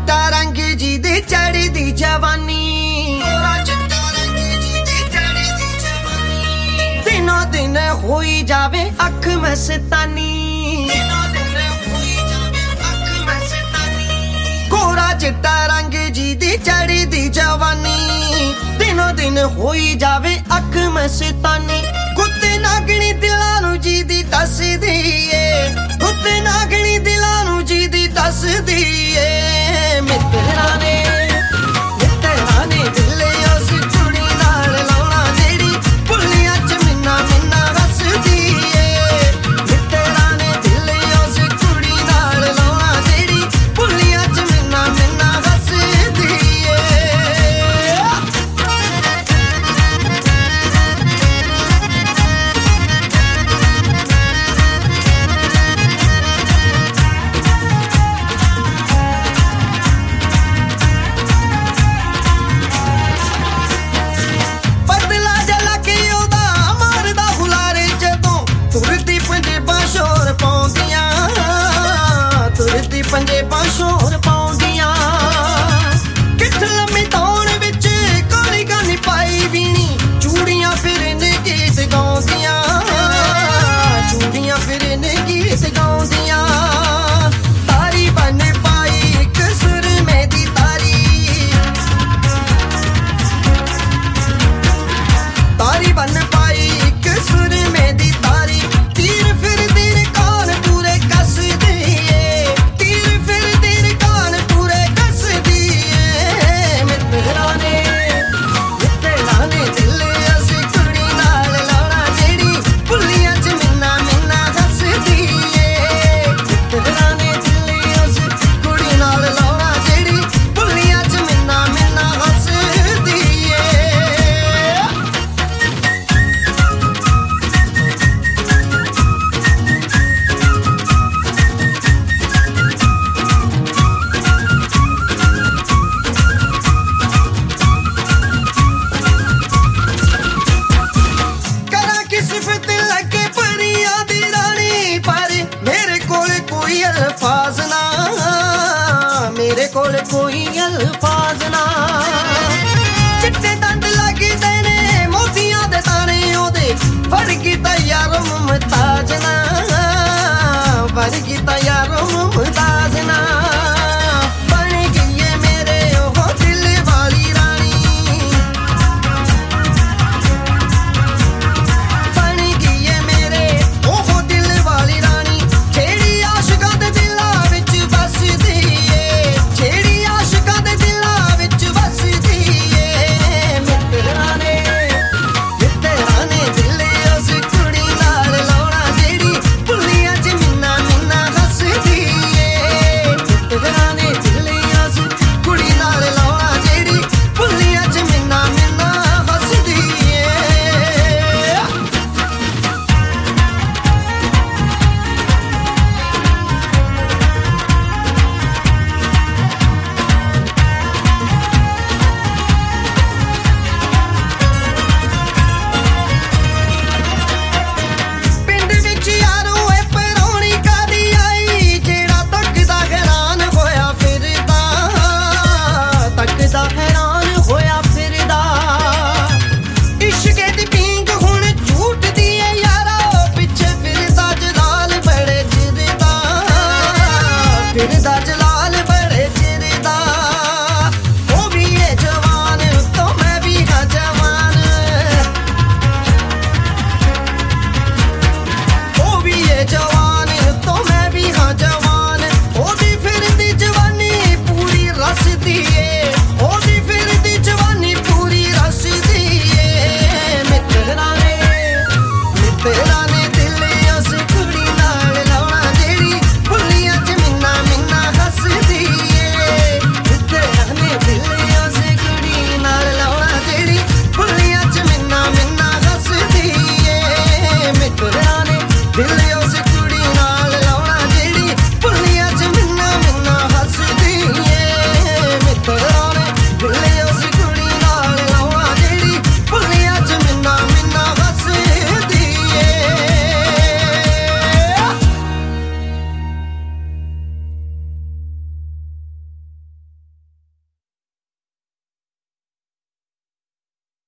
चिट्टा रंग जी दी चढ़दी जवानी, दिनों दिन होई जावे अख मस्तानी, गोरा चिट्टा रंग जी दी चढ़दी जवानी, दिनों दिन होई जावे अख मस्तानी। गुत्ते नागणी दिलां नूं जी दी दसदी ए, गुत्ते नागणी दिलां नूं जी दी दसदी ए। मित्तरां ने दिले उस कुड़ी नाल लाउणा जेड़ी भुल्लियां च मिन्ना मिन्ना हसदी ए। मित्तरां ने दिले उस कुड़ी नाल लाउणा जेड़ी भुल्लियां च मिन्ना मिन्ना हसदी ए। पंजेबां शोर पाउंदियां, किठ लम्मी तौण विच काली गानी पाई बीनी, चूड़ियां फिर ने गीत गाउंदियां, चूड़ियां फिर ने गीत गाउंदियां। तारी बन पाई इक सुर में दी तारी, तारी बन पाई इक सुर में दी तारी। तीर फिर तीर कान पूरे कस दिए, मेरे कोल कोई अल्फाज ना। चिट्टे दंद लगदे ने मोतियां दे ताने ओदे, फड़ कीता यारो मुमताज ना, फड़ कीता यारो मुमताज।